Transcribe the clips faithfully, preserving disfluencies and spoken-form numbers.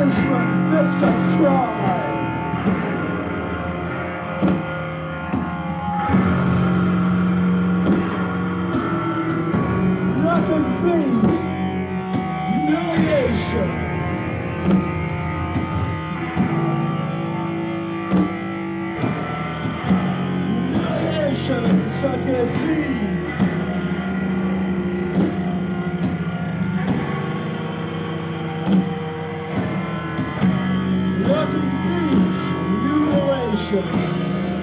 punishment fits a crime. Nothing beats humiliation. Humiliation's a disease. Nothing beats mutilation.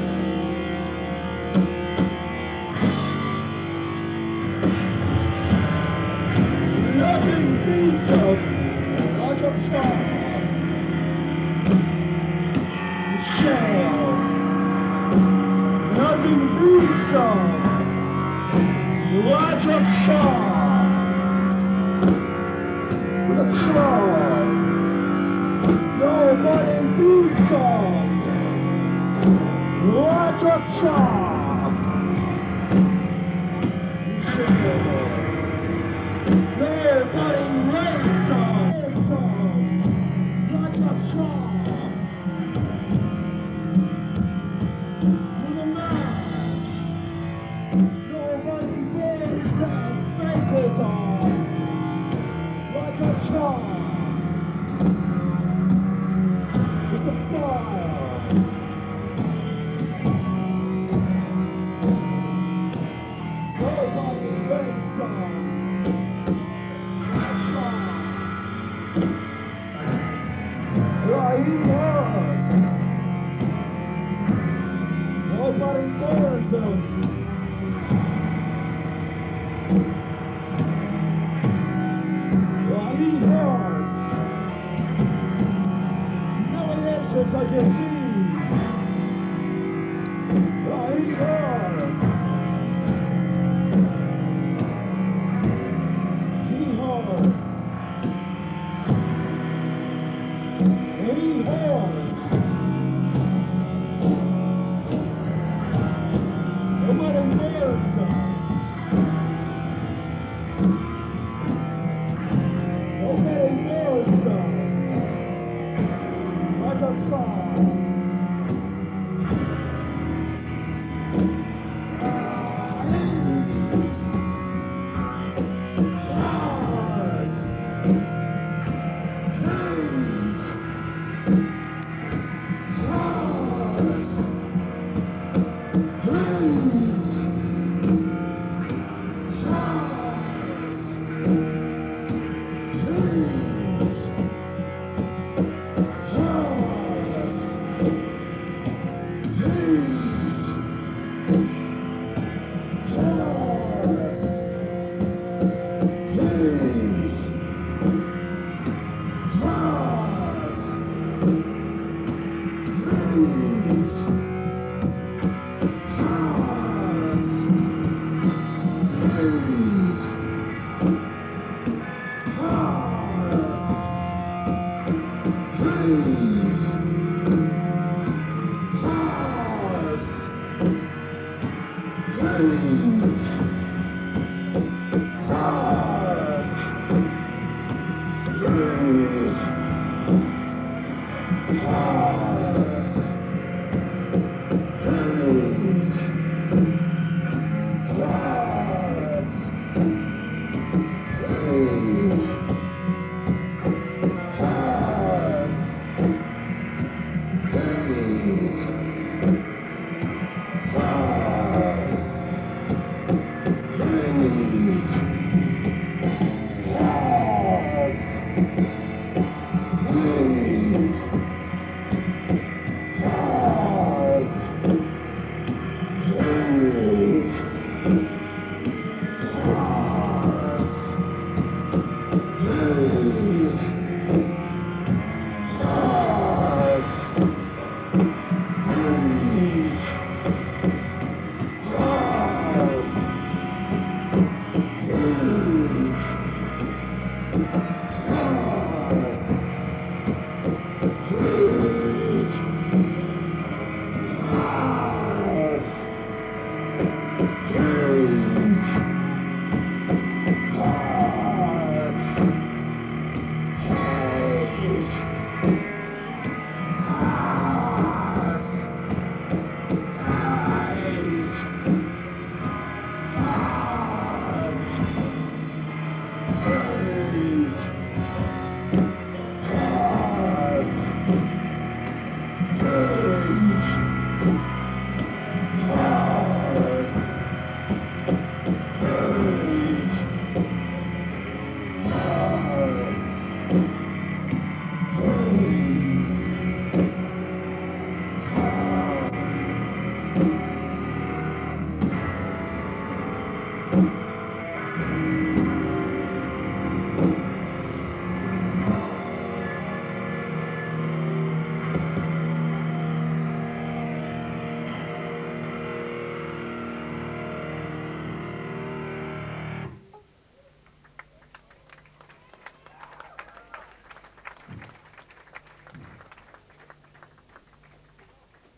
Nothing beats up like a child. Shell. Nothing beats up like a child. With a child. Nobody beats up like a child. Shell. Nobody rates up like a child. With a match. Nobody burns their faces off like a child. It's a fire. Nobody rates up. Right, he hurts. Nobody burns him. Right, he hurts. Humiliation's a disease. Right, he hurts. He hurts. He hurts. Nobody burns him. Nobody burns him. Like a child. Please. Yes.